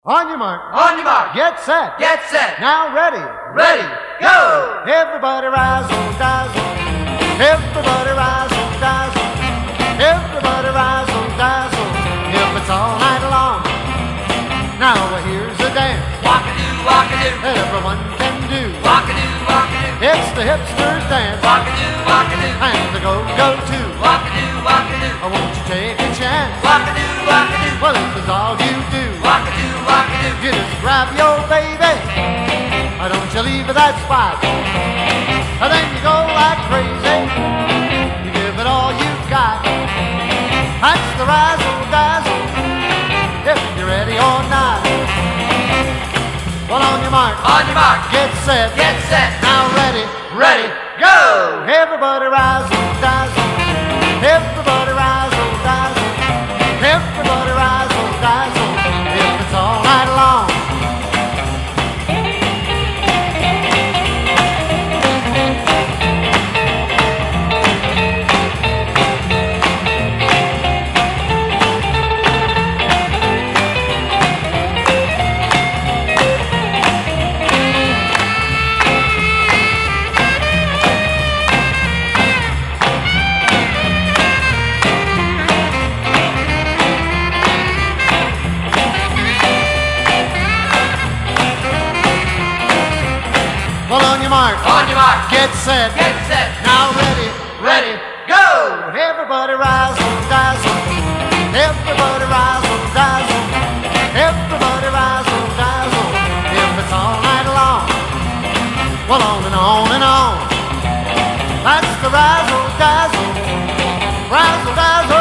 On your mark. On your mark. Get set. Get set. Now ready. Ready. Go. Everybody razzle dazzle. Everybody razzle dazzle. Everybody razzle dazzle. If it's all night long. Now here's a dance Walk-a-doo, walk-a-doo. that everyone can do. Walk-a-doo, walk-a-doo. It's the hipsters dance Walk-a-doo, walk-a-doo. and the go-go too. Walk-a-doo, walk-a-doo. Won't you take a chance? Walk-a-doo, walk-a-doo. Well, if it's all you do, Walk-a-doo, walk-a-doo. you just grab your baby. Don't you leave that spot. And then you go like crazy. You give it all you've got. That's the razzle dazzle. If you're ready or not. Well, on your mark. On your mark. Get set. Get set. Now ready. Ready. Go. Everybody razzle dazzle. Everybody razzle dazzle. Everybody razzle dazzle. If it's all night long. Well, on your mark. On your mark. Get set. Get set. Now ready. Ready. Go. Everybody razzle dazzle. Everybody razzle dazzle. Everybody razzle dazzle. If it's all night long. Well, on and on and on. That's the razzle dazzle. Razzle dazzle.